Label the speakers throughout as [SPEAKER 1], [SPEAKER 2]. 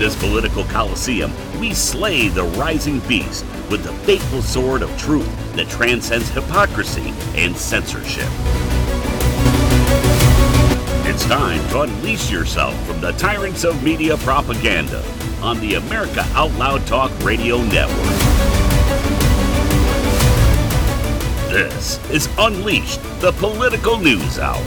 [SPEAKER 1] this political coliseum, we slay the rising beast with the fateful sword of truth that transcends hypocrisy and censorship. It's time to unleash yourself from the tyrants of media propaganda on the America Out Loud Talk Radio Network. This is Unleashed, the Political News Hour.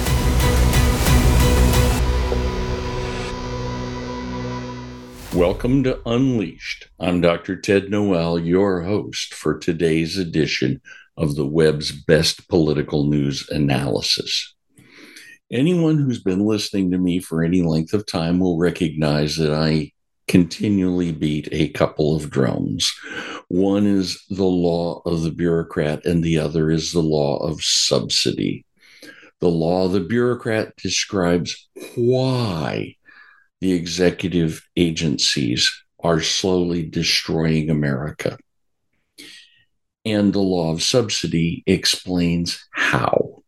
[SPEAKER 2] Welcome to Unleashed. I'm Dr. Ted Noel, your host for today's edition of the web's best political news analysis. Anyone who's been listening to me for any length of time will recognize that I continually beat a couple of drums. One is the law of the bureaucrat, and the other is the law of subsidy. The law of the bureaucrat describes why the executive agencies are slowly destroying America. And the law of subsidy explains how.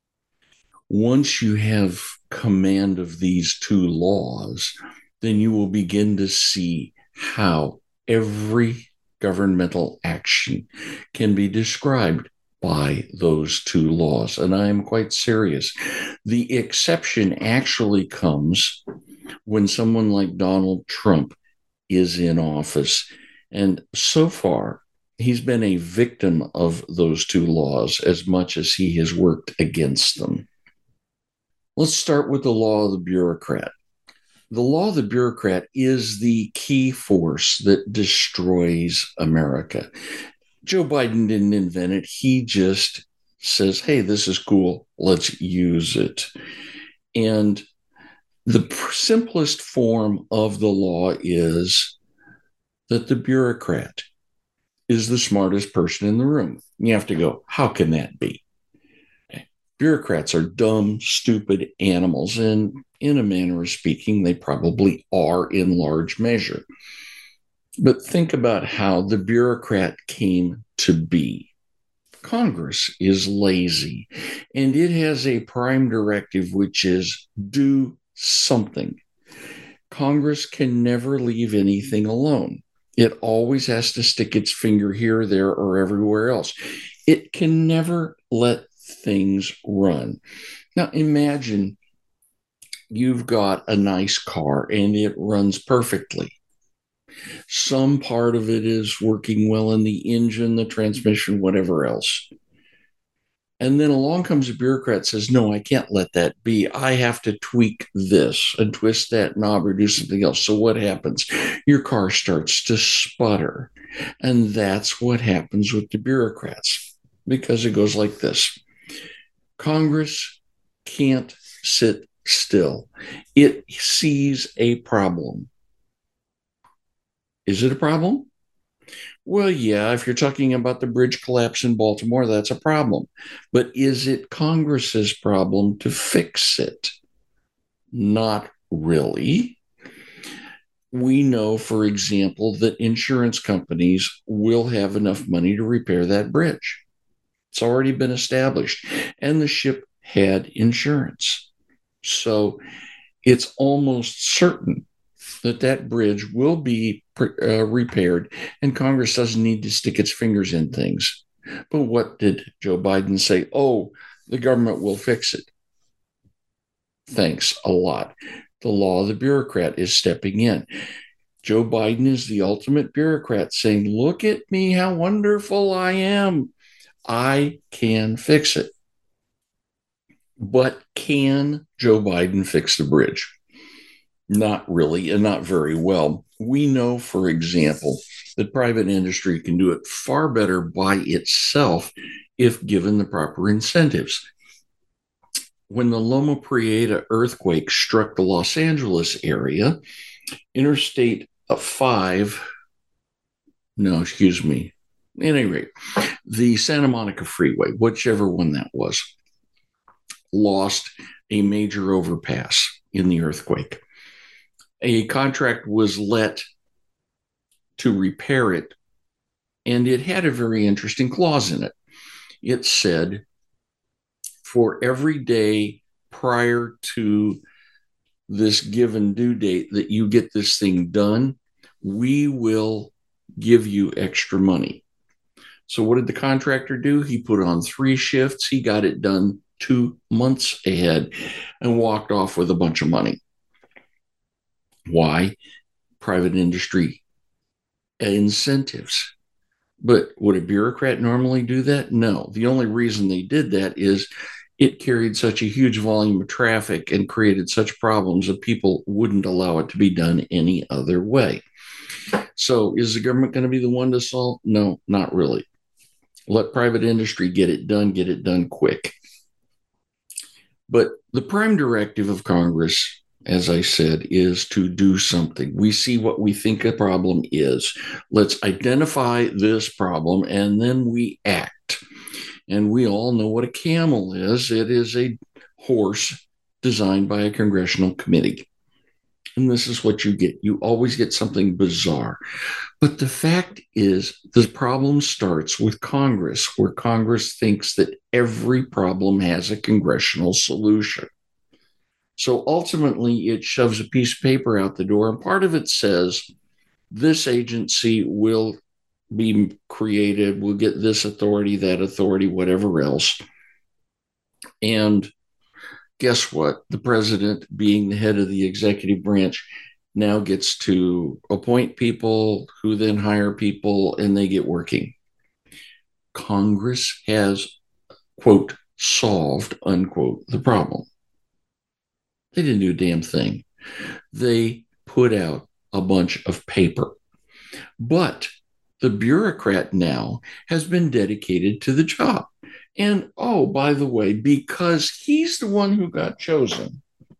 [SPEAKER 2] Once you have command of these two laws, then you will begin to see how every governmental action can be described by those two laws. And I am quite serious. The exception actually comes when someone like Donald Trump is in office. And so far, he's been a victim of those two laws as much as he has worked against them. Let's start with the law of the bureaucrat. The law of the bureaucrat is the key force that destroys America. Joe Biden didn't invent it. He just says, hey, this is cool. Let's use it. And the simplest form of the law is that the bureaucrat is the smartest person in the room. You have to go, how can that be? Bureaucrats are dumb, stupid animals, and in a manner of speaking, they probably are in large measure. But think about how the bureaucrat came to be. Congress is lazy, and it has a prime directive, which is do something. Congress can never leave anything alone. It always has to stick its finger here, there, or everywhere else. It can never let things run. Now, imagine you've got a nice car and it runs perfectly. Some part of it is working well in the engine, the transmission, whatever else. And then along comes a bureaucrat and says, no, I can't let that be. I have to tweak this and twist that knob or do something else. So what happens? Your car starts to sputter. And that's what happens with the bureaucrats, because it goes like this. Congress can't sit still. It sees a problem. Is it a problem? Well, yeah, if you're talking about the bridge collapse in Baltimore, that's a problem. But is it Congress's problem to fix it? Not really. We know, for example, that insurance companies will have enough money to repair that bridge. It's already been established. And the ship had insurance. So it's almost certain that that bridge will be repaired, and Congress doesn't need to stick its fingers in things. But what did Joe Biden say? Oh, the government will fix it. Thanks a lot. The law of the bureaucrat is stepping in. Joe Biden is the ultimate bureaucrat saying, look at me, how wonderful I am. I can fix it. But can Joe Biden fix the bridge? Not really, and not very well. We know, for example, that private industry can do it far better by itself if given the proper incentives. When the Loma Prieta earthquake struck the Los Angeles area, Interstate 5, at any rate, the Santa Monica Freeway, whichever one that was, lost a major overpass in the earthquake. A contract was let to repair it, and it had a very interesting clause in it. It said, for every day prior to this given due date that you get this thing done, we will give you extra money. So what did the contractor do? He put on 3 shifts. He got it done 2 months ahead and walked off with a bunch of money. Why? Private industry incentives. But would a bureaucrat normally do that? No. The only reason they did that is it carried such a huge volume of traffic and created such problems that people wouldn't allow it to be done any other way. So is the government going to be the one to solve? No, not really. Let private industry get it done quick. But the prime directive of Congress, as I said, is to do something. We see what we think a problem is. Let's identify this problem and then we act. And we all know what a camel is. It is a horse designed by a congressional committee. And this is what you get. You always get something bizarre. But the fact is, the problem starts with Congress, where Congress thinks that every problem has a congressional solution. So ultimately, it shoves a piece of paper out the door, and part of it says, this agency will be created, we'll get this authority, that authority, whatever else. And guess what? The president, being the head of the executive branch, now gets to appoint people who then hire people and they get working. Congress has, quote, solved, unquote, the problem. They didn't do a damn thing. They put out a bunch of paper. But the bureaucrat now has been dedicated to the job. And, oh, by the way, because he's the one who got chosen,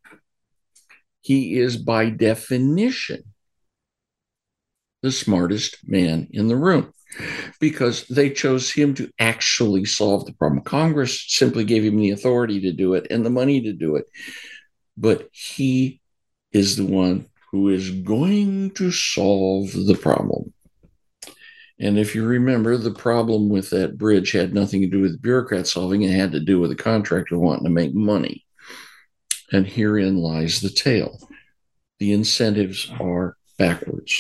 [SPEAKER 2] he is by definition the smartest man in the room because they chose him to actually solve the problem. Congress simply gave him the authority to do it and the money to do it. But he is the one who is going to solve the problem. And if you remember, the problem with that bridge had nothing to do with the bureaucrat solving. It had to do with the contractor wanting to make money. And herein lies the tale. The incentives are backwards.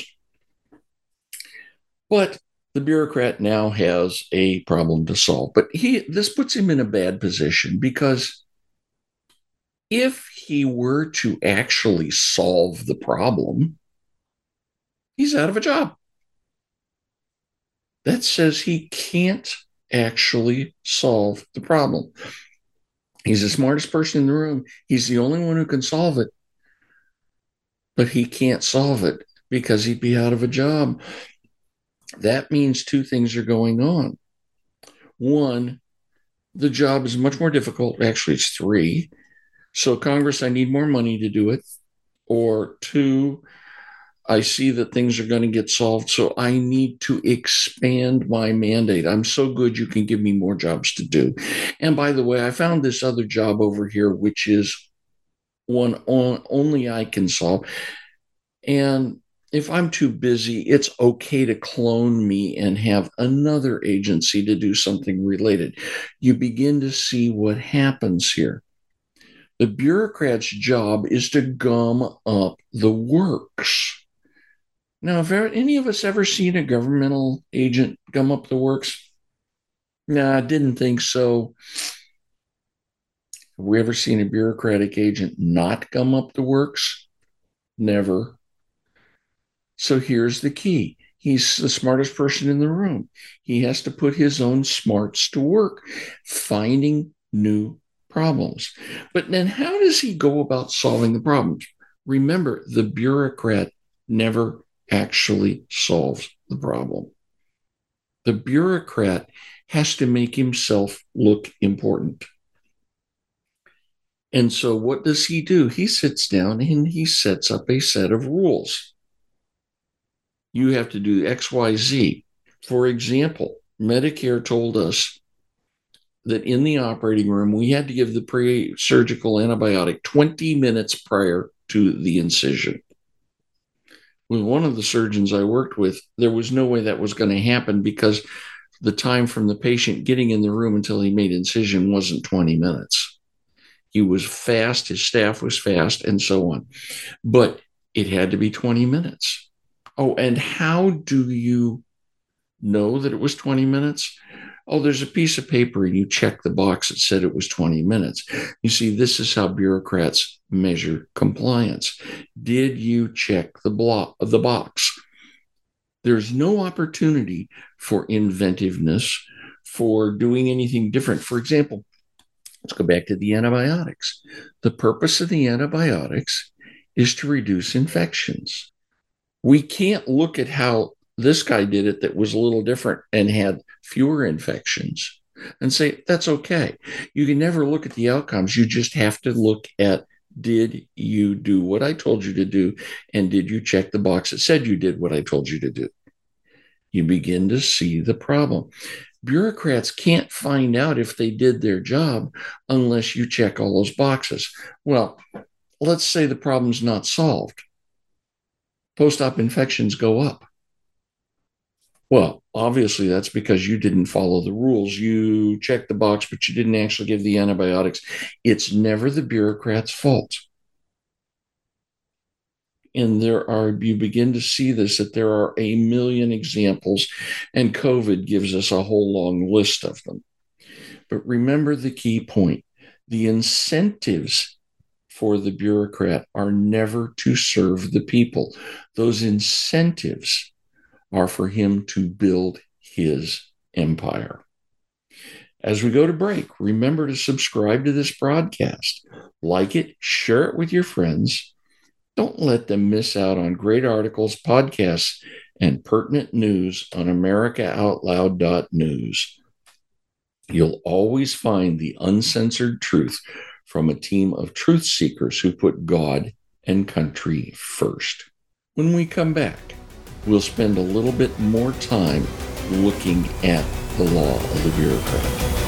[SPEAKER 2] But the bureaucrat now has a problem to solve. But this puts him in a bad position because if he were to actually solve the problem, he's out of a job. That says he can't actually solve the problem. He's the smartest person in the room. He's the only one who can solve it. But he can't solve it because he'd be out of a job. That means 2 things are going on. 1, the job is much more difficult. Actually, it's 3. So, Congress, I need more money to do it. Or 2, I see that things are going to get solved, so I need to expand my mandate. I'm so good, you can give me more jobs to do. And by the way, I found this other job over here, which is one only I can solve. And if I'm too busy, it's okay to clone me and have another agency to do something related. You begin to see what happens here. The bureaucrat's job is to gum up the works. Now, have any of us ever seen a governmental agent gum up the works? No, I didn't think so. Have we ever seen a bureaucratic agent not gum up the works? Never. So here's the key. He's the smartest person in the room. He has to put his own smarts to work, finding new problems. But then how does he go about solving the problems? Remember, the bureaucrat never actually solves the problem. The bureaucrat has to make himself look important. And so what does he do? He sits down and he sets up a set of rules. You have to do X, Y, Z. For example, Medicare told us that in the operating room, we had to give the pre-surgical antibiotic 20 minutes prior to the incision. With one of the surgeons I worked with, there was no way that was going to happen because the time from the patient getting in the room until he made incision wasn't 20 minutes. He was fast, his staff was fast, and so on. But it had to be 20 minutes. Oh, and how do you know that it was 20 minutes? Oh, there's a piece of paper and you check the box that said it was 20 minutes. You see, this is how bureaucrats measure compliance. Did you check the box? There's no opportunity for inventiveness, for doing anything different. For example, let's go back to the antibiotics. The purpose of the antibiotics is to reduce infections. We can't look at how this guy did it that was a little different and had fewer infections and say, that's okay. You can never look at the outcomes. You just have to look at, did you do what I told you to do? And did you check the box that said you did what I told you to do? You begin to see the problem. Bureaucrats can't find out if they did their job unless you check all those boxes. Well, let's say the problem's not solved. Post-op infections go up. Well, obviously that's because you didn't follow the rules. You checked the box, but you didn't actually give the antibiotics. It's never the bureaucrat's fault. And you begin to see this, that there are a million examples, and COVID gives us a whole long list of them. But remember the key point. The incentives for the bureaucrat are never to serve the people. Those incentives are for him to build his empire. As we go to break, remember to subscribe to this broadcast. Like it, share it with your friends. Don't let them miss out on great articles, podcasts, and pertinent news on AmericaOutloud.news. You'll always find the uncensored truth from a team of truth seekers who put God and country first. When we come back, we'll spend a little bit more time looking at the law of the bureaucrat.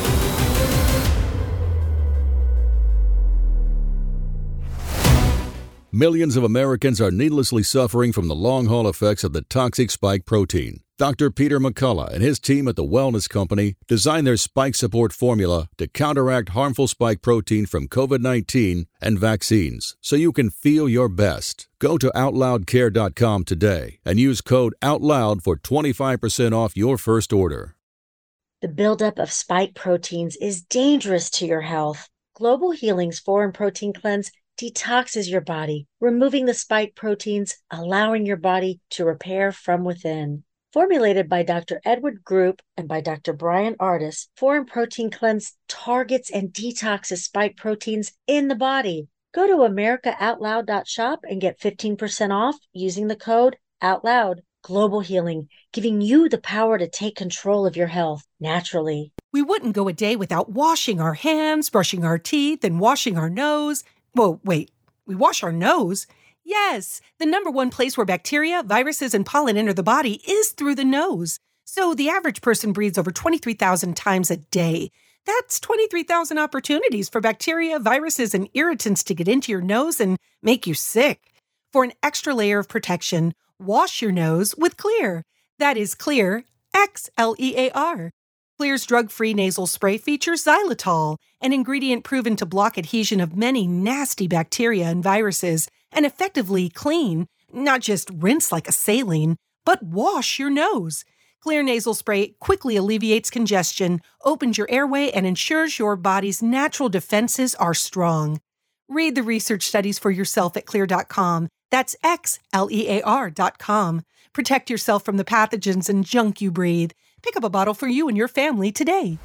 [SPEAKER 3] Millions of Americans are needlessly suffering from the long-haul effects of the toxic spike protein. Dr. Peter McCullough and his team at the Wellness Company designed their spike support formula to counteract harmful spike protein from COVID-19 and vaccines so you can feel your best. Go to OutLoudCare.com today and use code OUTLOUD for 25% off your first order.
[SPEAKER 4] The buildup of spike proteins is dangerous to your health. Global Healing's Foreign Protein Cleanse detoxes your body, removing the spike proteins, allowing your body to repair from within. Formulated by Dr. Edward Group and by Dr. Brian Ardis, Foreign Protein Cleanse targets and detoxes spike proteins in the body. Go to AmericaOutloud.shop and get 15% off using the code OUTLOUD. Global Healing, giving you the power to take control of your health naturally.
[SPEAKER 5] We wouldn't go a day without washing our hands, brushing our teeth, and washing our nose. Whoa, wait, we wash our nose? Yes, the number one place where bacteria, viruses, and pollen enter the body is through the nose. So the average person breathes over 23,000 times a day. That's 23,000 opportunities for bacteria, viruses, and irritants to get into your nose and make you sick. For an extra layer of protection, wash your nose with Xlear. That is Xlear, Xlear. Xlear's drug-free nasal spray features xylitol, an ingredient proven to block adhesion of many nasty bacteria and viruses and effectively clean, not just rinse like a saline, but wash your nose. Xlear nasal spray quickly alleviates congestion, opens your airway, and ensures your body's natural defenses are strong. Read the research studies for yourself at Xlear.com. That's Xlear.com. Protect yourself from the pathogens and junk you breathe. Pick up a bottle for you and your family today.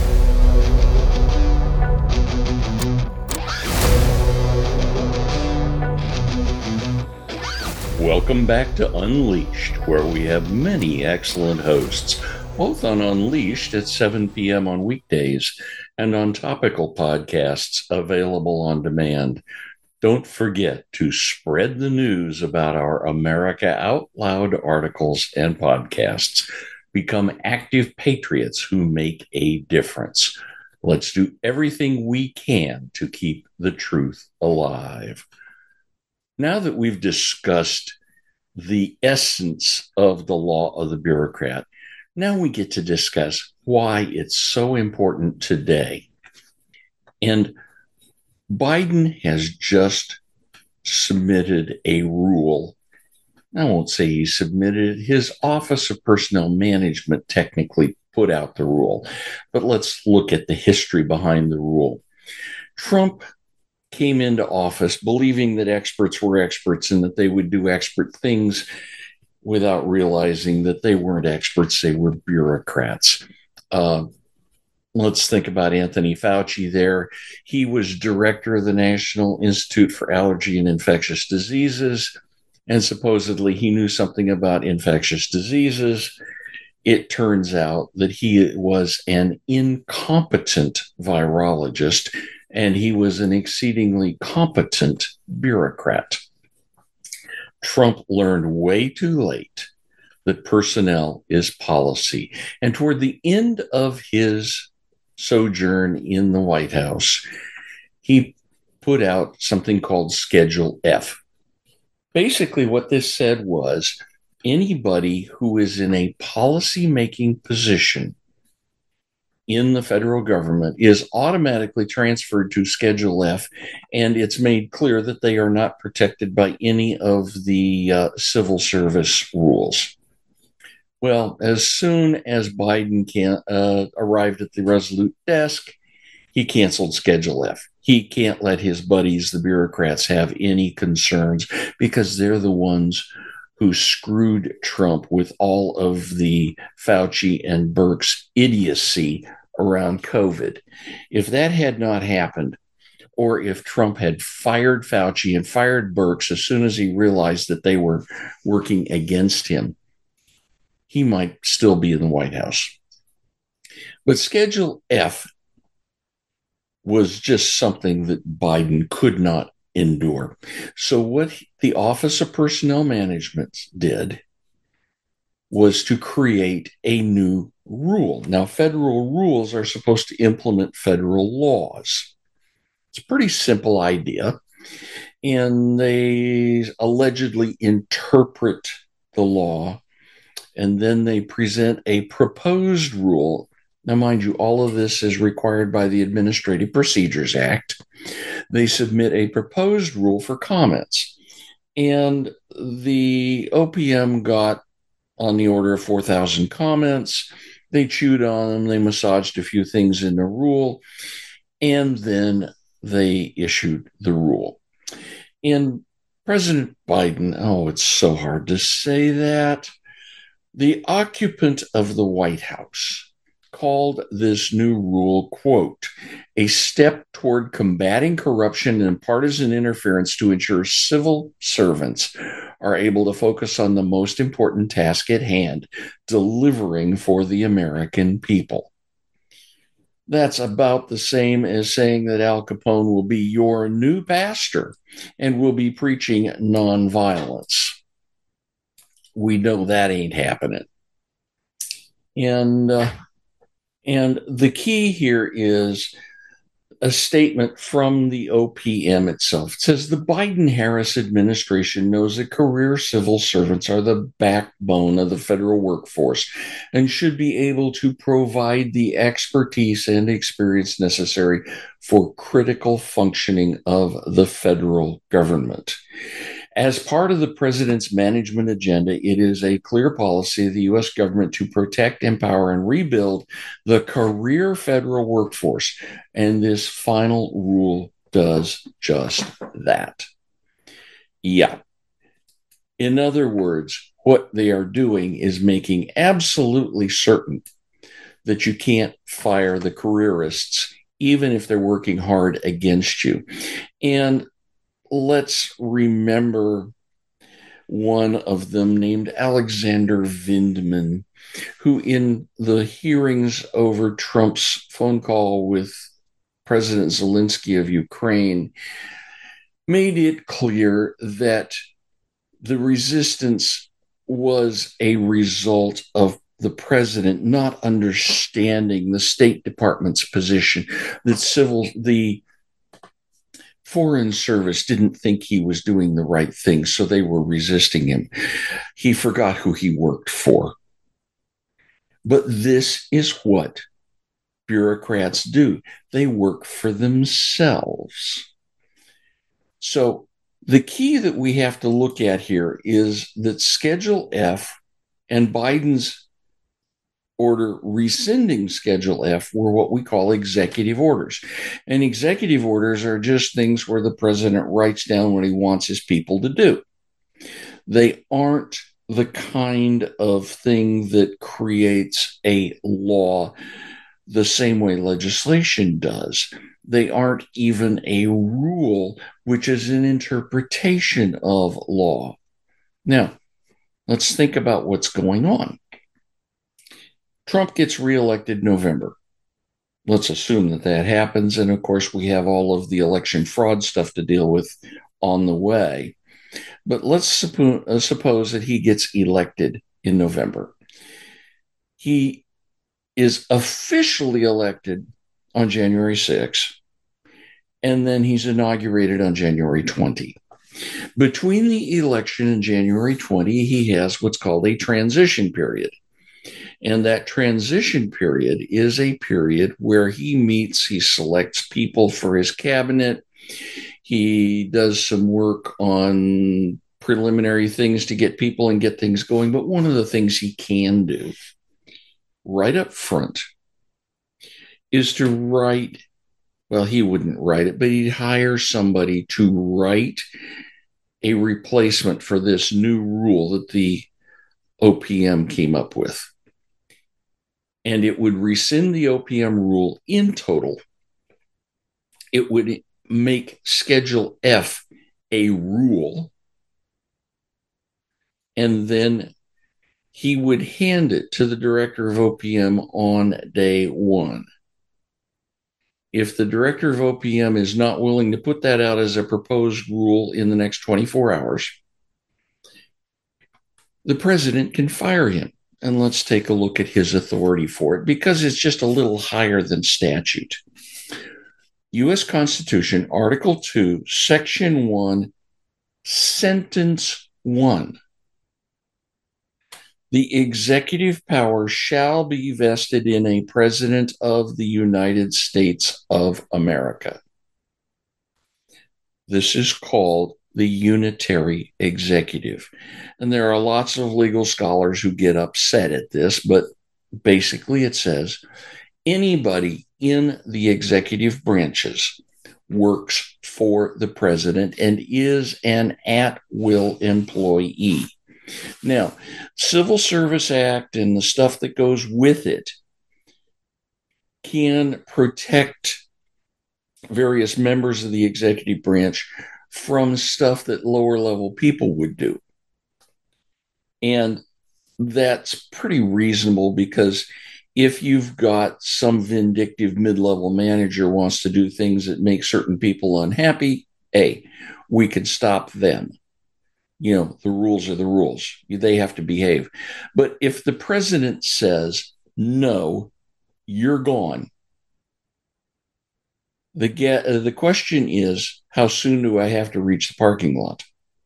[SPEAKER 2] Welcome back to Unleashed, where we have many excellent hosts, both on Unleashed at 7 p.m. on weekdays and on topical podcasts available on demand. Don't forget to spread the news about our America Out Loud articles and podcasts. Become active patriots who make a difference. Let's do everything we can to keep the truth alive. Now that we've discussed the essence of the law of the bureaucrat, now we get to discuss why it's so important today. And Biden has just submitted a rule. I won't say he submitted, his Office of Personnel Management technically put out the rule. But let's look at the history behind the rule. Trump came into office believing that experts were experts and that they would do expert things without realizing that they weren't experts, they were bureaucrats. Let's think about Anthony Fauci there. He was director of the National Institute for Allergy and Infectious Diseases, and supposedly he knew something about infectious diseases. It turns out that he was an incompetent virologist, and he was an exceedingly competent bureaucrat. Trump learned way too late that personnel is policy. And toward the end of his sojourn in the White House, he put out something called Schedule F. Basically, what this said was anybody who is in a policy-making position in the federal government is automatically transferred to Schedule F, and it's made clear that they are not protected by any of the civil service rules. Well, as soon as Biden arrived at the Resolute desk, he canceled Schedule F. He can't let his buddies, the bureaucrats, have any concerns because they're the ones who screwed Trump with all of the Fauci and Birx idiocy around COVID. If that had not happened, or if Trump had fired Fauci and fired Birx as soon as he realized that they were working against him, he might still be in the White House. But Schedule F was just something that Biden could not endure. So what the Office of Personnel Management did was to create a new rule. Now, federal rules are supposed to implement federal laws. It's a pretty simple idea, and they allegedly interpret the law, and then they present a proposed rule. Now, mind you, all of this is required by the Administrative Procedures Act. They submit a proposed rule for comments, and the OPM got on the order of 4,000 comments. They chewed on them, they massaged a few things in the rule, and then they issued the rule. And President Biden, oh, it's so hard to say that, the occupant of the White House called this new rule, quote, a step toward combating corruption and partisan interference to ensure civil servants are able to focus on the most important task at hand, delivering for the American people. That's about the same as saying that Al Capone will be your new pastor and will be preaching nonviolence. We know that ain't happening. And the key here is a statement from the OPM itself. It says the Biden-Harris administration knows that career civil servants are the backbone of the federal workforce and should be able to provide the expertise and experience necessary for critical functioning of the federal government. As part of the president's management agenda, it is a clear policy of the U.S. government to protect, empower, and rebuild the career federal workforce. And this final rule does just that. Yeah. In other words, what they are doing is making absolutely certain that you can't fire the careerists, even if they're working hard against you. And let's remember one of them named Alexander Vindman, who in the hearings over Trump's phone call with President Zelensky of Ukraine made it clear that the resistance was a result of the president not understanding the State Department's position, that the Foreign Service didn't think he was doing the right thing, so they were resisting him. He forgot who he worked for. But this is what bureaucrats do. They work for themselves. So the key that we have to look at here is that Schedule F and Biden's order rescinding Schedule F were what we call executive orders. And executive orders are just things where the president writes down what he wants his people to do. They aren't the kind of thing that creates a law the same way legislation does. They aren't even a rule, which is an interpretation of law. Now, let's think about what's going on. Trump gets reelected November. Let's assume that that happens. And of course, we have all of the election fraud stuff to deal with on the way. But let's suppose that he gets elected in November. He is officially elected on January 6th, and then he's inaugurated on January 20. Between the election and January 20, he has what's called a transition period. And that transition period is a period where he selects people for his cabinet. He does some work on preliminary things to get people and get things going. But one of the things he can do right up front is to write, well, he wouldn't write it, but he'd hire somebody to write a replacement for this new rule that the OPM came up with. And it would rescind the OPM rule in total. It would make Schedule F a rule. And then he would hand it to the director of OPM on day one. If the director of OPM is not willing to put that out as a proposed rule in the next 24 hours, the president can fire him. And let's take a look at his authority for it, because it's just a little higher than statute. U.S. Constitution, Article 2, Section 1, Sentence 1. The executive power shall be vested in a president of the United States of America. This is called the unitary executive. And there are lots of legal scholars who get upset at this, but basically it says anybody in the executive branches works for the president and is an at-will employee. Now, Civil Service Act and the stuff that goes with it can protect various members of the executive branch from stuff that lower level people would do. And that's pretty reasonable, because if you've got some vindictive mid-level manager wants to do things that make certain people unhappy, we can stop them. You know, the rules are the rules. They have to behave. But if the president says, no, you're gone, the question is, how soon do I have to reach the parking lot?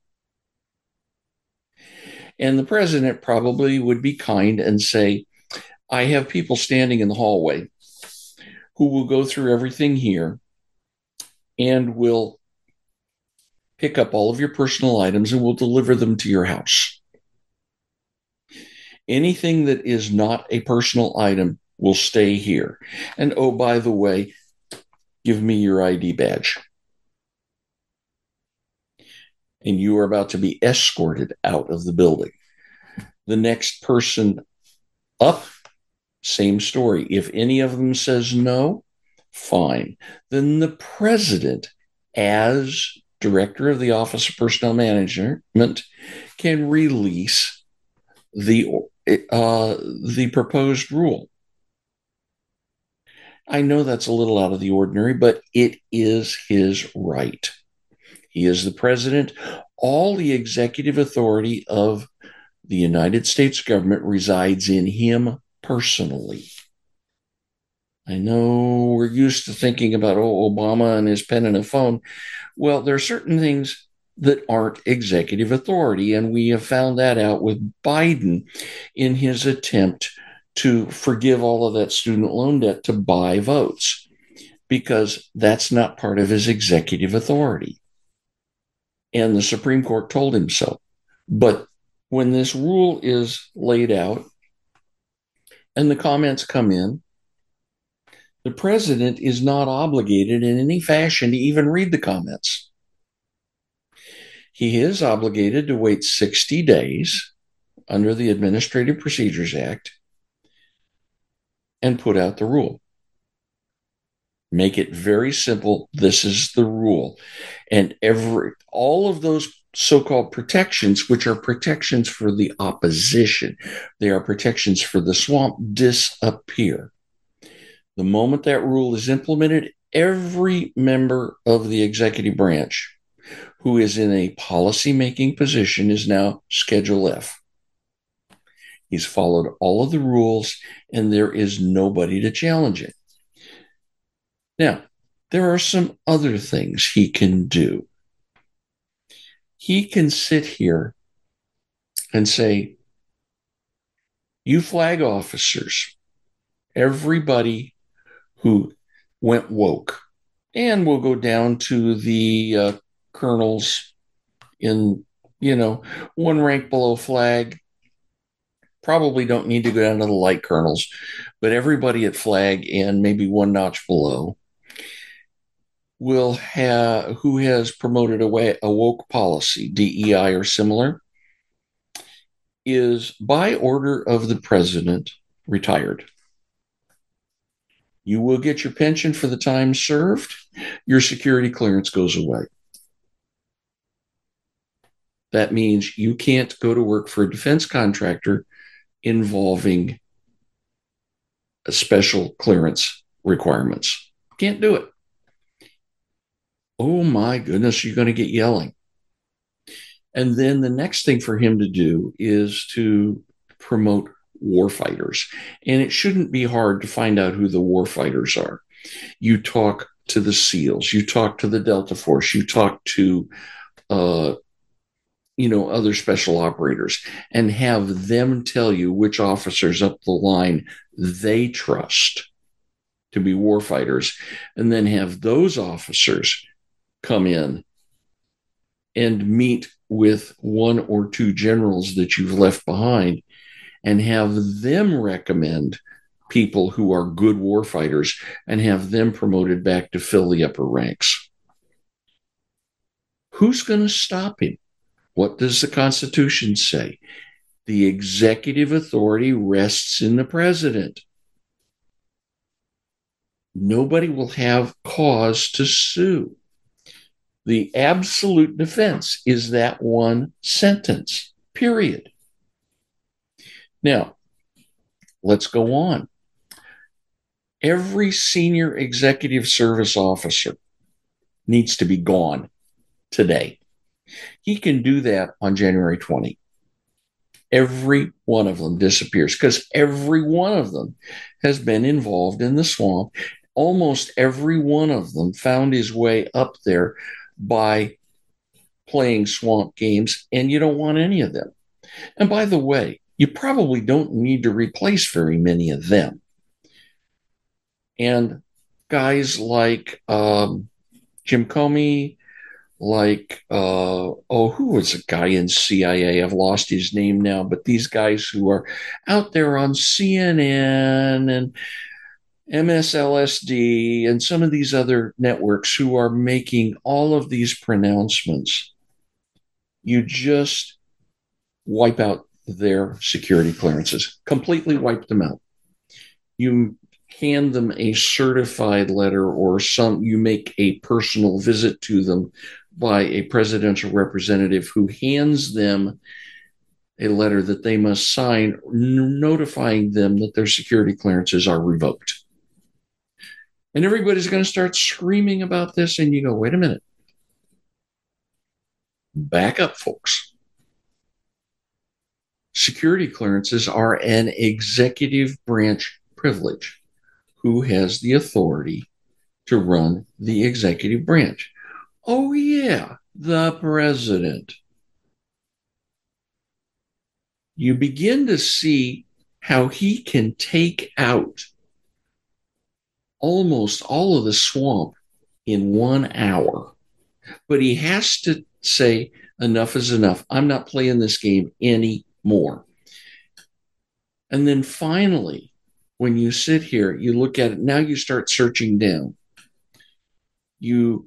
[SPEAKER 2] And the president probably would be kind and say, I have people standing in the hallway who will go through everything here and will pick up all of your personal items and will deliver them to your house. Anything that is not a personal item will stay here. And oh, by the way, give me your ID badge. And you are about to be escorted out of the building. The next person up, same story. If any of them says no, fine. Then the president, as director of the Office of Personnel Management, can release the proposed rule. I know that's a little out of the ordinary, but it is his right. He is the president. All the executive authority of the United States government resides in him personally. I know we're used to thinking about, Obama and his pen and a phone. Well, there are certain things that aren't executive authority, and we have found that out with Biden in his attempt to forgive all of that student loan debt to buy votes, because that's not part of his executive authority. And the Supreme Court told him so. But when this rule is laid out and the comments come in, the president is not obligated in any fashion to even read the comments. He is obligated to wait 60 days under the Administrative Procedures Act and put out the rule. Make it very simple. This is the rule. And all of those so-called protections, which are protections for the opposition, they are protections for the swamp, disappear. The moment that rule is implemented, every member of the executive branch who is in a policy-making position is now Schedule F. He's followed all of the rules, and there is nobody to challenge it. Now, there are some other things he can do. He can sit here and say, you flag officers, everybody who went woke, and we'll go down to the colonels in, one rank below flag, probably don't need to go down to the light colonels, but everybody at flag and maybe one notch below who has promoted a woke policy, DEI or similar, is by order of the president retired. You will get your pension for the time served. Your security clearance goes away. That means you can't go to work for a defense contractor involving a special clearance requirements. Can't do it. Oh my goodness, you're going to get yelling. And then the next thing for him to do is to promote warfighters. And it shouldn't be hard to find out who the warfighters are. You talk to the SEALs, you talk to the Delta Force, you talk to other special operators, and have them tell you which officers up the line they trust to be warfighters, and then have those officers come in and meet with one or two generals that you've left behind and have them recommend people who are good warfighters and have them promoted back to fill the upper ranks. Who's going to stop him? What does the Constitution say? The executive authority rests in the president. Nobody will have cause to sue. The absolute defense is that one sentence, period. Now, let's go on. Every senior executive service officer needs to be gone today. He can do that on January 20. Every one of them disappears because every one of them has been involved in the swamp. Almost every one of them found his way up there by playing swamp games, and you don't want any of them. And by the way, you probably don't need to replace very many of them. And guys like Jim Comey, like, who was a guy in CIA? I've lost his name now, but these guys who are out there on CNN and MSLSD and some of these other networks who are making all of these pronouncements, you just wipe out their security clearances, completely wipe them out. You hand them a certified letter or you make a personal visit to them by a presidential representative who hands them a letter that they must sign notifying them that their security clearances are revoked. And everybody's going to start screaming about this, and you go, wait a minute. Back up, folks. Security clearances are an executive branch privilege. Who has the authority to run the executive branch? Oh, yeah, the president. You begin to see how he can take out almost all of the swamp in 1 hour But he has to say, enough is enough. I'm not playing this game anymore. And then finally, when you sit here, you look at it, now you start searching down. You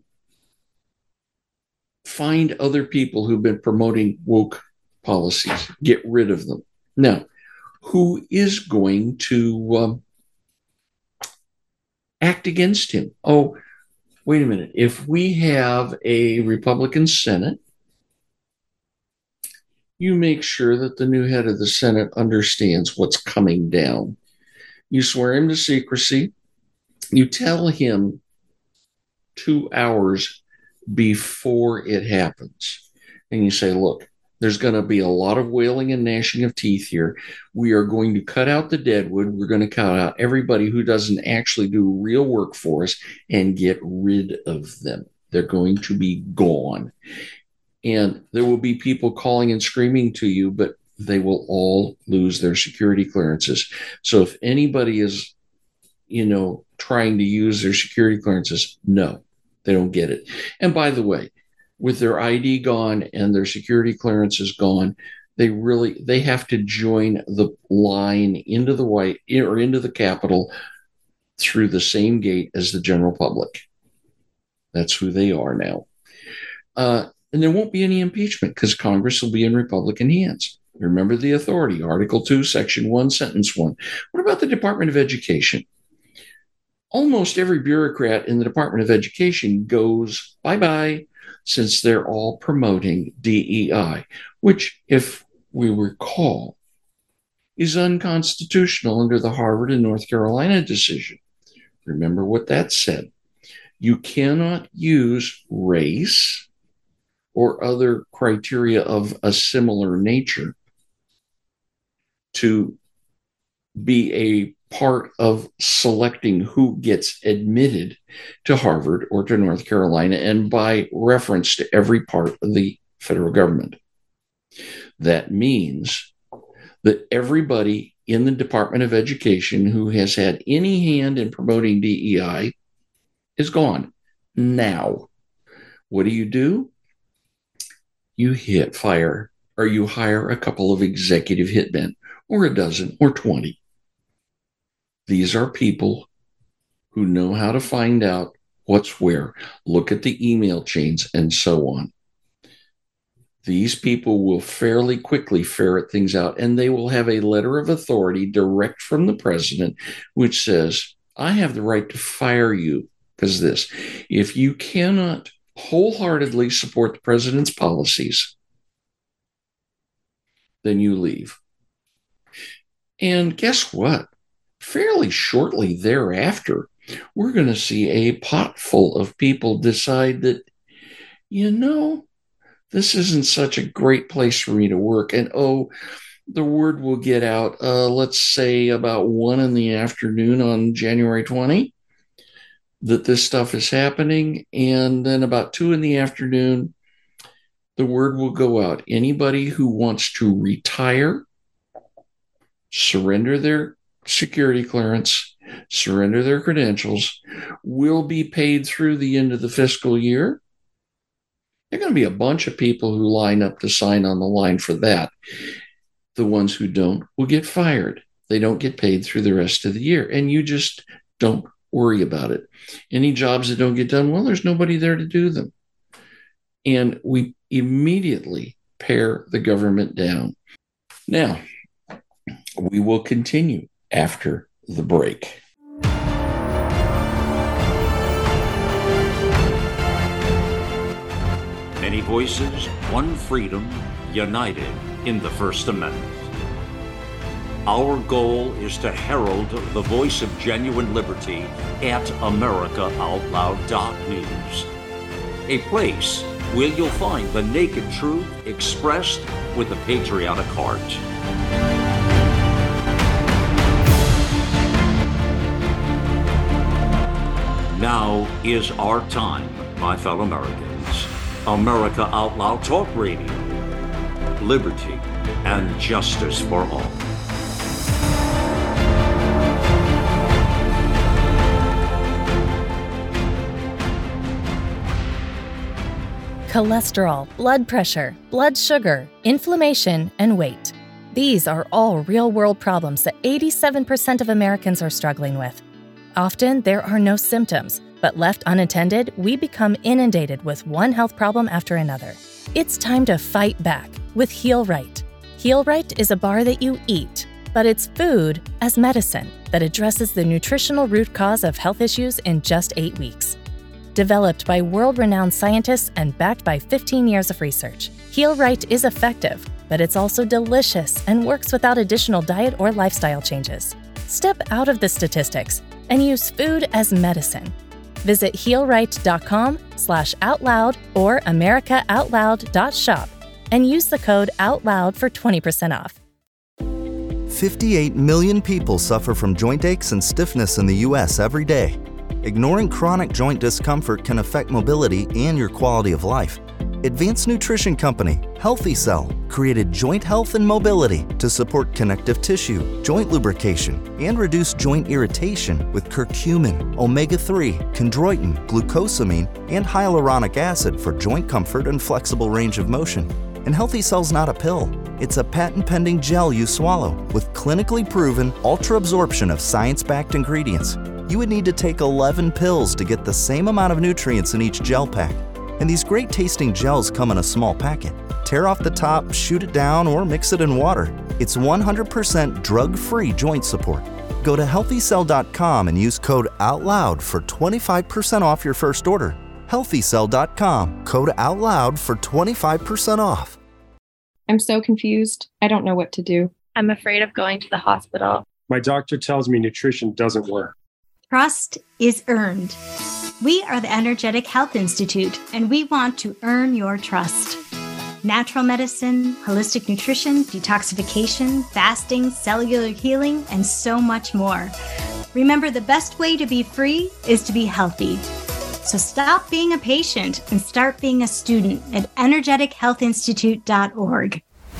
[SPEAKER 2] find other people who've been promoting woke policies, get rid of them. Now, who is going to act against him? Oh, wait a minute. If we have a Republican Senate, you make sure that the new head of the Senate understands what's coming down. You swear him to secrecy. You tell him 2 hours before it happens. And you say, look, there's going to be a lot of wailing and gnashing of teeth here. We are going to cut out the deadwood. We're going to cut out everybody who doesn't actually do real work for us and get rid of them. They're going to be gone. And there will be people calling and screaming to you, but they will all lose their security clearances. So if anybody is, trying to use their security clearances, no, they don't get it. And by the way, with their ID gone and their security clearances gone, they have to join the line into the Capitol through the same gate as the general public. That's who they are now. And there won't be any impeachment because Congress will be in Republican hands. Remember the authority, Article 2, Section 1, Sentence 1. What about the Department of Education? Almost every bureaucrat in the Department of Education goes bye-bye since they're all promoting DEI, which, if we recall, is unconstitutional under the Harvard and North Carolina decision. Remember what that said. You cannot use race or other criteria of a similar nature to be a part of selecting who gets admitted to Harvard or to North Carolina, and by reference to every part of the federal government. That means that everybody in the Department of Education who has had any hand in promoting DEI is gone. Now, what do? You hire a couple of executive hitmen, or a dozen, or 20. These are people who know how to find out what's where, look at the email chains, and so on. These people will fairly quickly ferret things out, and they will have a letter of authority direct from the president, which says, I have the right to fire you because this. If you cannot wholeheartedly support the president's policies, then you leave. And guess what? Fairly shortly thereafter, we're going to see a pot full of people decide that, this isn't such a great place for me to work. And the word will get out, let's say about 1 p.m. on January 20, that this stuff is happening. And then about 2 p.m, the word will go out. Anybody who wants to retire, surrender their security clearance, surrender their credentials, will be paid through the end of the fiscal year. There are going to be a bunch of people who line up to sign on the line for that. The ones who don't will get fired. They don't get paid through the rest of the year. And you just don't worry about it. Any jobs that don't get done, well, there's nobody there to do them. And we immediately pare the government down. Now, we will continue after the break.
[SPEAKER 1] Many voices, one freedom, united in the First Amendment. Our goal is to herald the voice of genuine liberty at AmericaOutloud.news, a place where you'll find the naked truth expressed with a patriotic heart. Now is our time, my fellow Americans. America Out Loud Talk Radio. Liberty and justice for all.
[SPEAKER 6] cholesterol, blood pressure, blood sugar, inflammation, and weight. These are all real-world problems that 87% of Americans are struggling with. Often, there are no symptoms, but left unattended, we become inundated with one health problem after another. It's time to fight back with Heal Right. Heal Right is a bar that you eat, but it's food as medicine that addresses the nutritional root cause of health issues in just 8 weeks. Developed by world-renowned scientists and backed by 15 years of research, Heal Right is effective, but it's also delicious and works without additional diet or lifestyle changes. Step out of the statistics and use food as medicine. Visit healright.com/outloud or americaoutloud.shop and use the code OUTLOUD for 20% off.
[SPEAKER 7] 58 million people suffer from joint aches and stiffness in the U.S. every day. Ignoring chronic joint discomfort can affect mobility and your quality of life. Advanced nutrition company Healthy Cell created Joint Health and Mobility to support connective tissue, joint lubrication, and reduce joint irritation with curcumin, omega-3, chondroitin, glucosamine, and hyaluronic acid for joint comfort and flexible range of motion. And Healthy Cell's not a pill. It's a patent-pending gel you swallow with clinically proven ultra-absorption of science-backed ingredients. You would need to take 11 pills to get the same amount of nutrients in each gel pack. And these great-tasting gels come in a small packet. Tear off the top, shoot it down, or mix it in water. It's 100% drug-free joint support. Go to healthycell.com and use code OUTLOUD for 25% off your first order. healthycell.com, code OUTLOUD for 25% off.
[SPEAKER 8] I'm so confused. I don't know what to do.
[SPEAKER 9] I'm afraid of going to the hospital.
[SPEAKER 10] My doctor tells me nutrition doesn't work.
[SPEAKER 11] Trust is earned. We are the Energetic Health Institute, and we want to earn your trust. Natural medicine, holistic nutrition, detoxification, fasting, cellular healing, and so much more. Remember, the best way to be free is to be healthy. So stop being a patient and start being a student at energetichealthinstitute.org.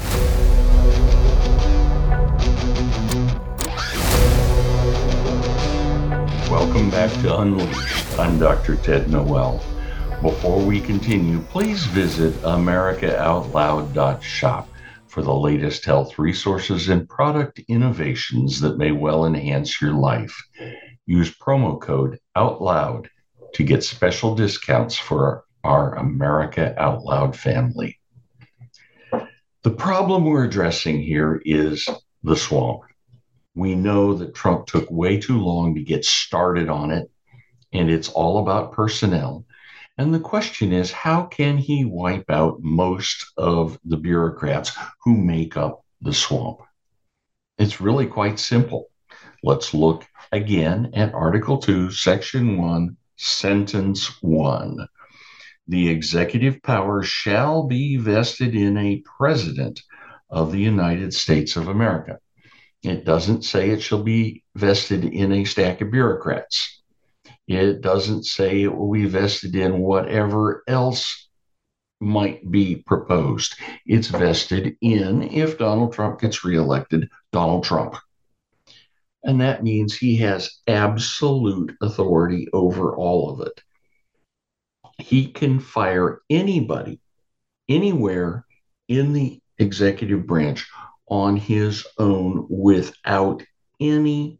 [SPEAKER 2] Welcome back to Unleashed. I'm Dr. Ted Noel. Before we continue, please visit americaoutloud.shop for the latest health resources and product innovations that may well enhance your life. Use promo code OUTLOUD to get special discounts for our America Out Loud family. The problem we're addressing here is the swamp. We know that Trump took way too long to get started on it, and it's all about personnel. And the question is, how can he wipe out most of the bureaucrats who make up the swamp? It's really quite simple. Let's look again at Article 2, Section 1, Sentence 1. The executive power shall be vested in a president of the United States of America. It doesn't say it shall be vested in a stack of bureaucrats. It doesn't say it will be vested in whatever else might be proposed. It's vested in, if Donald Trump gets reelected, Donald Trump. And that means he has absolute authority over all of it. He can fire anybody, anywhere in the executive branch on his own without any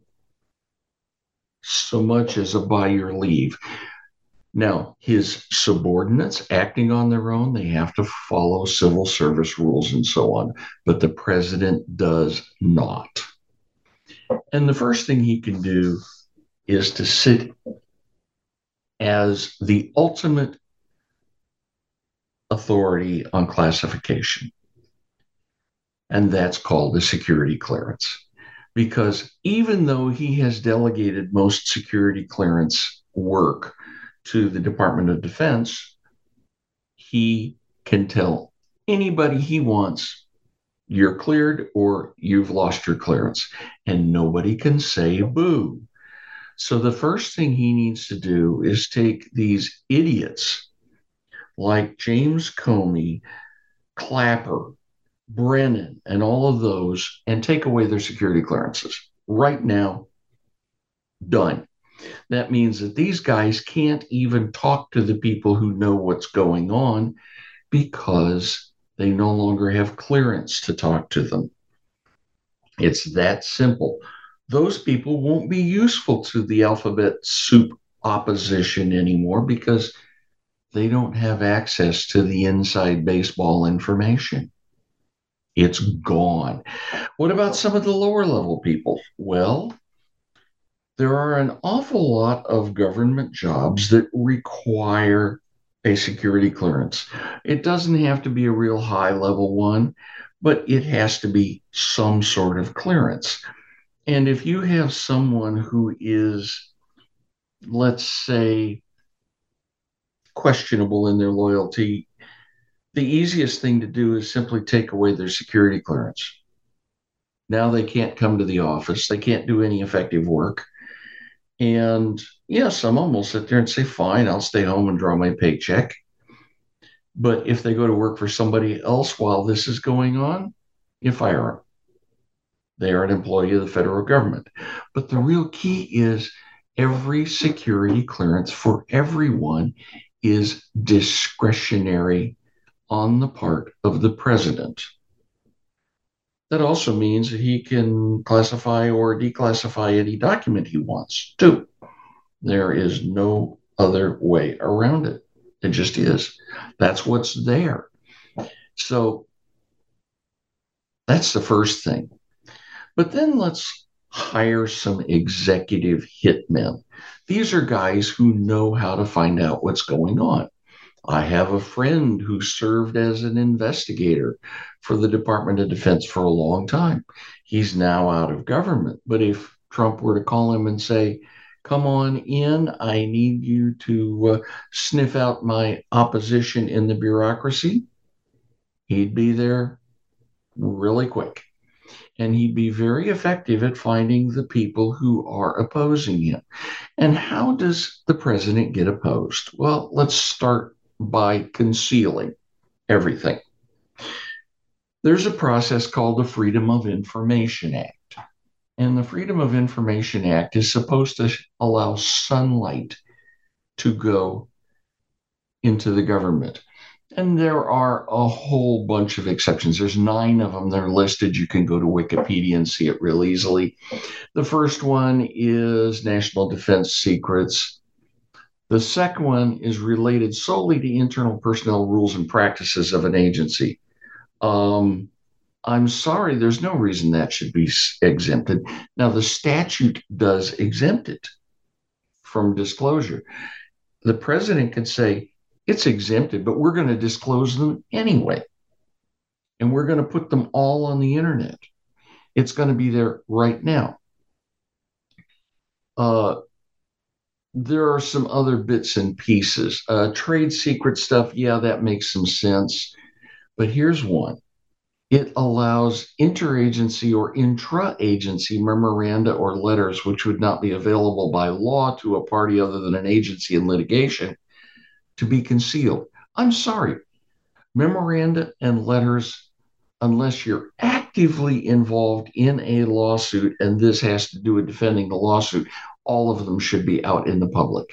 [SPEAKER 2] so much as a by your leave. Now, his subordinates acting on their own, they have to follow civil service rules and so on, but the president does not. And the first thing he can do is to sit as the ultimate authority on classification. And that's called a security clearance. Because even though he has delegated most security clearance work to the Department of Defense, he can tell anybody he wants, you're cleared or you've lost your clearance. And nobody can say boo. So the first thing he needs to do is take these idiots like James Comey, Clapper, Brennan, and all of those, and take away their security clearances. Right now, done. That means that these guys can't even talk to the people who know what's going on because they no longer have clearance to talk to them. It's that simple. Those people won't be useful to the alphabet soup opposition anymore because they don't have access to the inside baseball information. It's gone. What about some of the lower level people? Well, there are an awful lot of government jobs that require a security clearance. It doesn't have to be a real high level one, but it has to be some sort of clearance. And if you have someone who is, let's say, questionable in their loyalty, the easiest thing to do is simply take away their security clearance. Now they can't come to the office. They can't do any effective work. And yeah, some of them will sit there and say, fine, I'll stay home and draw my paycheck. But if they go to work for somebody else while this is going on, you fire them. They are an employee of the federal government. But the real key is every security clearance for everyone is discretionary on the part of the president. That also means that he can classify or declassify any document he wants to. There is no other way around it. It just is. That's what's there. So that's the first thing. But then let's hire some executive hitmen. These are guys who know how to find out what's going on. I have a friend who served as an investigator for the Department of Defense for a long time. He's now out of government. But if Trump were to call him and say, come on in, I need you to sniff out my opposition in the bureaucracy, he'd be there really quick. And he'd be very effective at finding the people who are opposing him. And how does the president get opposed? Well, let's start by concealing everything. There's a process called the Freedom of Information Act. And the Freedom of Information Act is supposed to allow sunlight to go into the government. And there are a whole bunch of exceptions. There's 9 of them that are listed. You can go to Wikipedia and see it real easily. The first one is national defense secrets. The second one is related solely to internal personnel rules and practices of an agency. I'm sorry, there's no reason that should be exempted. Now, the statute does exempt it from disclosure. The president can say, it's exempted, but we're going to disclose them anyway. And we're going to put them all on the internet. It's going to be there right now. There are some other bits and pieces. Trade secret stuff, yeah, that makes some sense. But here's one. It allows interagency or intra-agency memoranda or letters which would not be available by law to a party other than an agency in litigation to be concealed. I'm sorry. Memoranda and letters, unless you're actively involved in a lawsuit, and this has to do with defending the lawsuit, all of them should be out in the public.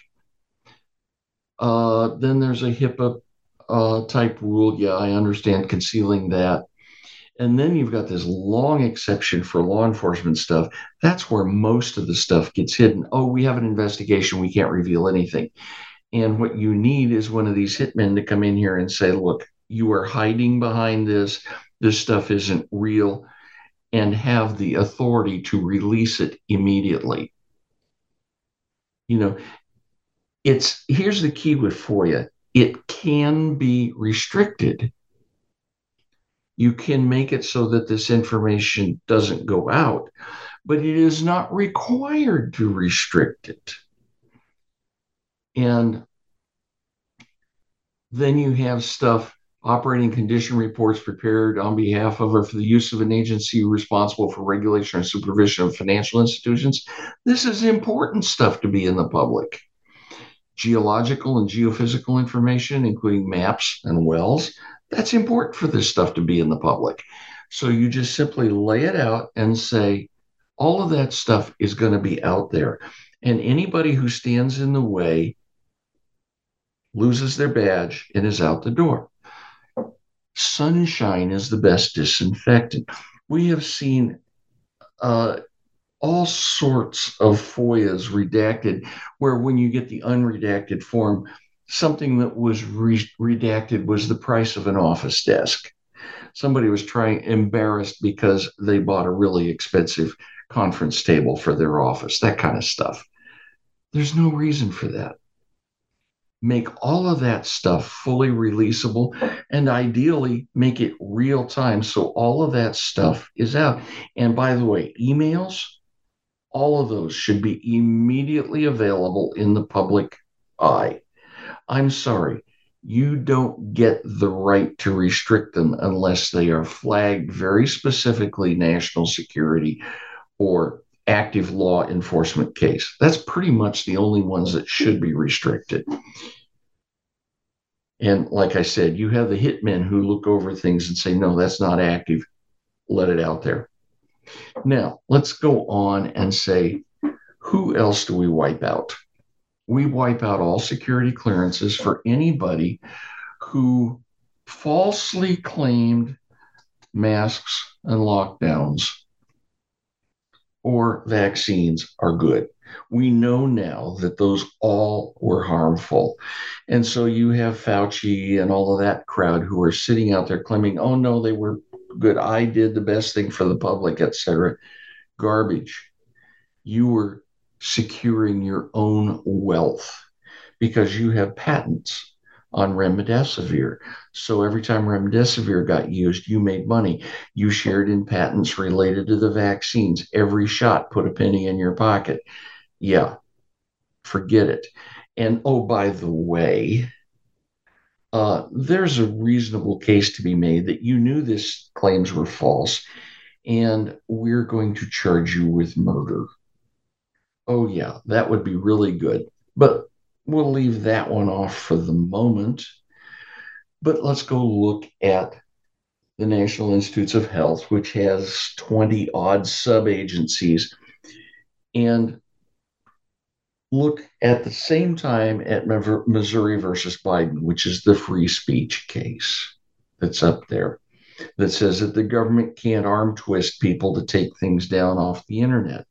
[SPEAKER 2] Then there's a HIPAA type rule. Yeah, I understand concealing that. And then you've got this long exception for law enforcement stuff. That's where most of the stuff gets hidden. Oh, we have an investigation. We can't reveal anything. And what you need is one of these hitmen to come in here and say, look, you are hiding behind this. This stuff isn't real, and have the authority to release it immediately. You know, here's the key with FOIA. It can be restricted. You can make it so that this information doesn't go out, but it is not required to restrict it. And then you have stuff, operating condition reports prepared on behalf of or for the use of an agency responsible for regulation or supervision of financial institutions. This is important stuff to be in the public. Geological and geophysical information, including maps and wells, that's important for this stuff to be in the public. So you just simply lay it out and say, all of that stuff is going to be out there. And anybody who stands in the way loses their badge and is out the door. sunshine is the best disinfectant. We have seen all sorts of FOIAs redacted, where when you get the unredacted form, something that was redacted was the price of an office desk. Somebody was embarrassed because they bought a really expensive conference table for their office, that kind of stuff. There's no reason for that. Make all of that stuff fully releasable, and ideally make it real time so all of that stuff is out. And by the way, emails, all of those should be immediately available in the public eye. I'm sorry, you don't get the right to restrict them unless they are flagged very specifically national security or active law enforcement case. That's pretty much the only ones that should be restricted. And like I said, you have the hitmen who look over things and say, no, that's not active. Let it out there. Now, let's go on and say, who else do we wipe out? We wipe out all security clearances for anybody who falsely claimed masks and lockdowns or vaccines are good. We know now that those all were harmful. And so you have Fauci and all of that crowd who are sitting out there claiming, oh, no, they were good. I did the best thing for the public, etc. Garbage. You were securing your own wealth because you have patents on remdesivir. So every time remdesivir got used, you made money. You shared in patents related to the vaccines. Every shot put a penny in your pocket. Yeah, forget it. And oh, by the way, there's a reasonable case to be made that you knew these claims were false, and we're going to charge you with murder. Oh, yeah, that would be really good. But we'll leave that one off for the moment. But let's go look at the National Institutes of Health, which has 20 odd sub-agencies, and look at the same time at Missouri versus Biden, which is the free speech case that's up there, that says that the government can't arm twist people to take things down off the internet.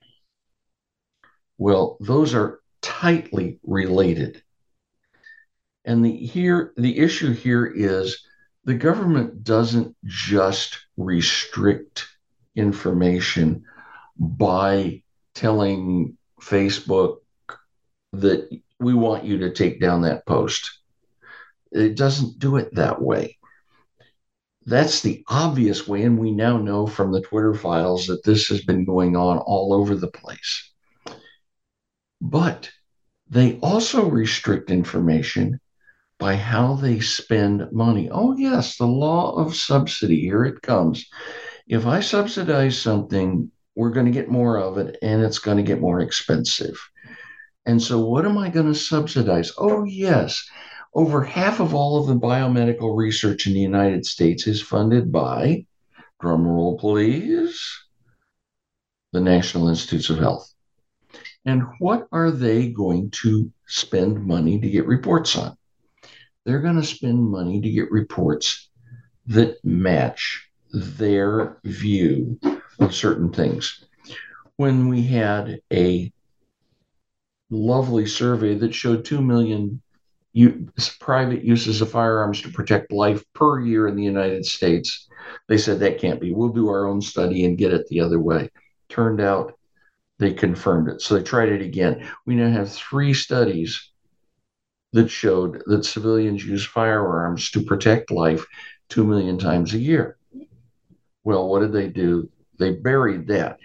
[SPEAKER 2] Well, those are tightly related. And the issue here is the government doesn't just restrict information by telling Facebook that we want you to take down that post. It doesn't do it that way. That's the obvious way, and we now know from the Twitter files that this has been going on all over the place. But they also restrict information by how they spend money. Oh, yes, the law of subsidy. Here it comes. If I subsidize something, we're going to get more of it, and it's going to get more expensive. And so what am I going to subsidize? Oh, yes, over half of all of the biomedical research in the United States is funded by, drum roll please, the National Institutes of Health. And what are they going to spend money to get reports on? They're going to spend money to get reports that match their view of certain things. When we had a lovely survey that showed 2 million private uses of firearms to protect life per year in the United States, they said that can't be. We'll do our own study and get it the other way. Turned out they confirmed it. So they tried it again. We now have 3 studies that showed that civilians use firearms to protect life 2 million times a year. Well, what did they do? They buried that.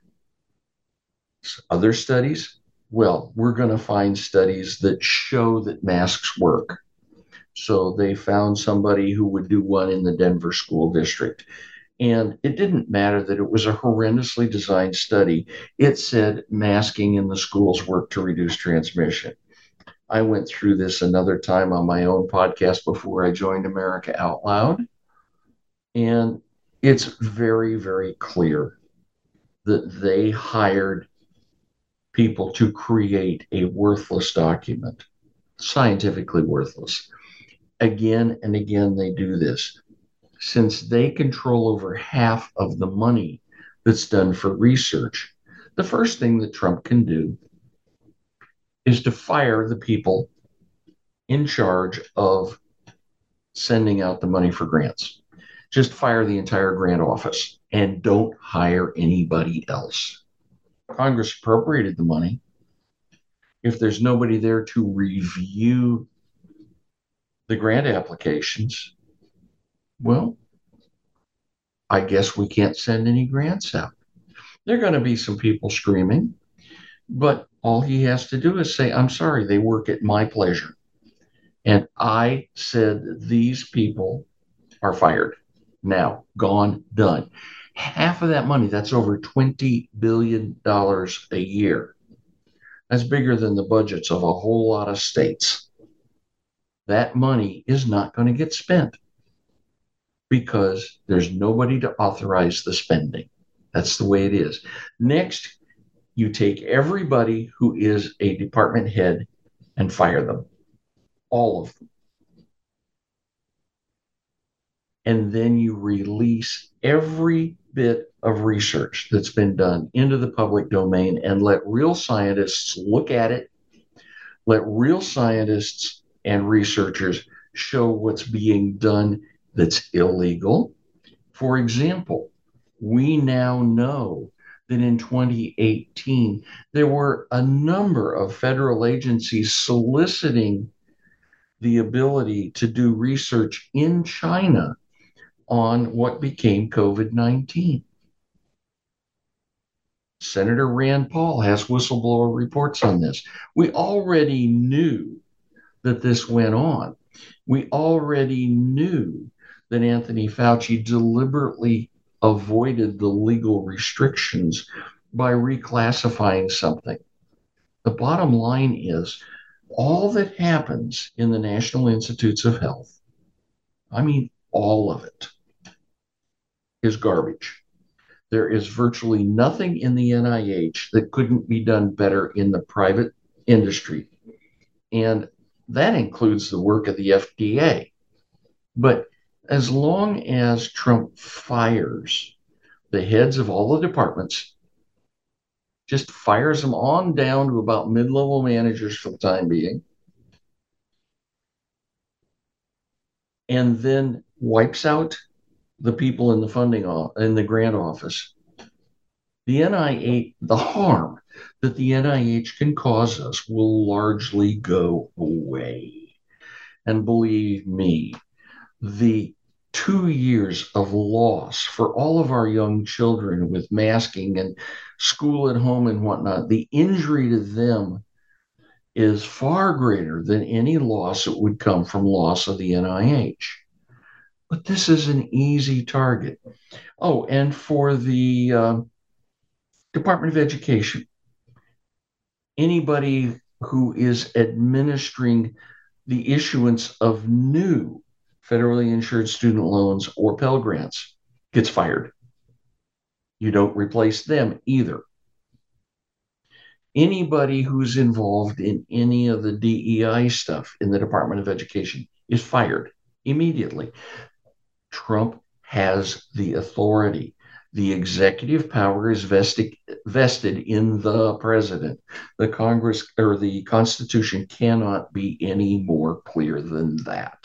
[SPEAKER 2] Other studies? Well, we're going to find studies that show that masks work. So they found somebody who would do one in the Denver school district. And it didn't matter that it was a horrendously designed study. It said masking in the schools worked to reduce transmission. I went through this another time on my own podcast before I joined America Out Loud. And it's very, very clear that they hired people to create a worthless document, scientifically worthless. Again and again, they do this. since they control over half of the money that's done for research, the first thing that Trump can do is to fire the people in charge of sending out the money for grants. Just fire the entire grant office and don't hire anybody else. Congress appropriated the money. If there's nobody there to review the grant applications, well, I guess we can't send any grants out. There are going to be some people screaming, but all he has to do is say, I'm sorry, they work at my pleasure. And I said these people are fired. Now, gone, done. Half of that money, that's over $20 billion a year. That's bigger than the budgets of a whole lot of states. That money is not going to get spent because there's nobody to authorize the spending. That's the way it is. Next, you take everybody who is a department head and fire them, all of them. And then you release every bit of research that's been done into the public domain and let real scientists look at it. Let real scientists and researchers show what's being done that's illegal. For example, we now know that in 2018, there were a number of federal agencies soliciting the ability to do research in China on what became COVID-19. Senator Rand Paul has whistleblower reports on this. We already knew that this went on. We already knew that Anthony Fauci deliberately avoided the legal restrictions by reclassifying something. The bottom line is all that happens in the National Institutes of Health, I mean all of it, is garbage. There is virtually nothing in the NIH that couldn't be done better in the private industry. And that includes the work of the FDA. But as long as Trump fires the heads of all the departments, just fires them on down to about mid-level managers for the time being, and then wipes out the people in the funding in the grant office, the NIH, the harm that the NIH can cause us will largely go away. And believe me, the 2 years of loss for all of our young children with masking and school at home and whatnot, the injury to them is far greater than any loss that would come from loss of the NIH. But this is an easy target. Oh, and for the Department of Education, anybody who is administering the issuance of new federally insured student loans or Pell Grants gets fired. You don't replace them either. Anybody who's involved in any of the DEI stuff in the Department of Education is fired immediately. Trump has the authority. The executive power is vested in the president. The Congress or the Constitution cannot be any more clear than that.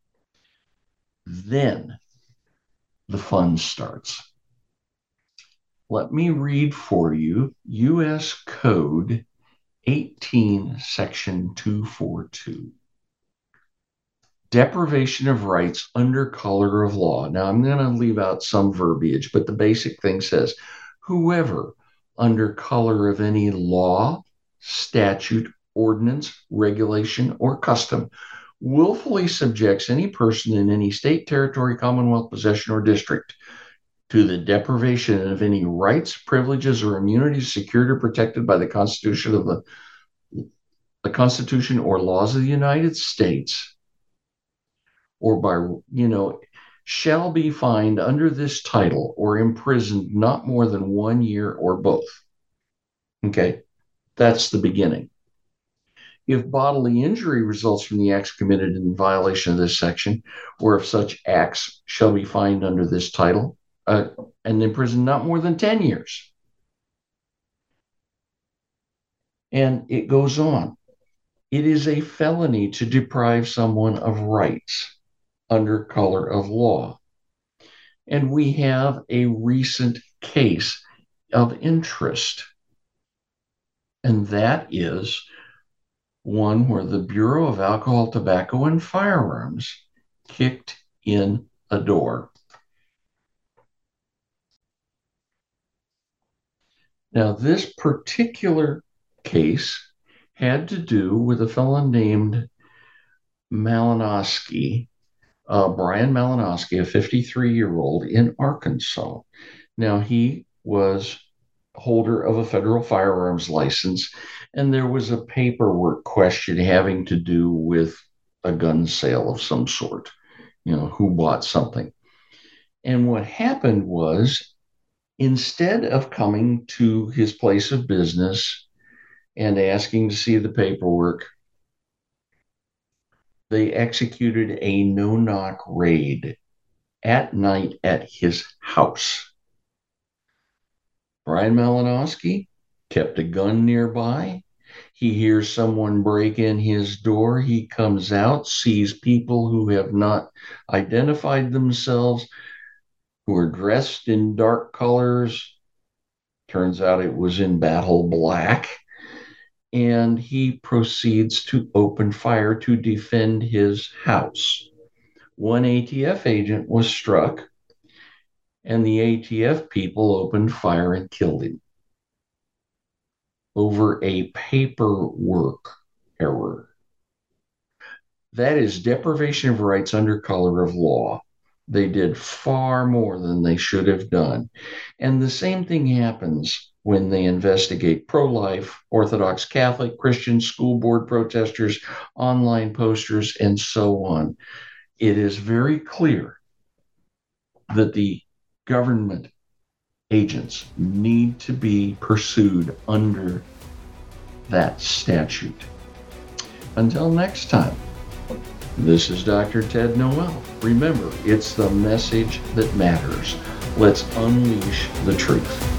[SPEAKER 2] Then the fun starts. Let me read for you U.S. Code 18, Section 242. Deprivation of rights under color of law. Now, I'm going to leave out some verbiage, but the basic thing says, whoever under color of any law, statute, ordinance, regulation, or custom willfully subjects any person in any state, territory, commonwealth, possession, or district to the deprivation of any rights, privileges, or immunities secured or protected by the Constitution of the Constitution or laws of the United States, or by, shall be fined under this title or imprisoned not more than 1 year or both. Okay, that's the beginning. if bodily injury results from the acts committed in violation of this section, or if such acts shall be fined under this title, and imprisoned not more than 10 years. And it goes on. It is a felony to deprive someone of rights under color of law. And we have a recent case of interest. And that is one where the Bureau of Alcohol, Tobacco, and Firearms kicked in a door. Now, this particular case had to do with a fellow named Malinowski, Brian Malinowski, a 53-year-old in Arkansas. Now, he was holder of a federal firearms license, and there was a paperwork question having to do with a gun sale of some sort, who bought something. And what happened was, instead of coming to his place of business and asking to see the paperwork, they executed a no-knock raid at night at his house. Brian Malinowski kept a gun nearby. He hears someone break in his door. He comes out, sees people who have not identified themselves, who are dressed in dark colors. Turns out it was in battle black. And he proceeds to open fire to defend his house. One ATF agent was struck, and the ATF people opened fire and killed him over a paperwork error. That is deprivation of rights under color of law. They did far more than they should have done. And the same thing happens when they investigate pro-life, Orthodox Catholic, Christian, school board protesters, online posters, and so on. It is very clear that the government agents need to be pursued under that statute. Until next time, this is Dr. Ted Noel. Remember, it's the message that matters. Let's unleash the truth.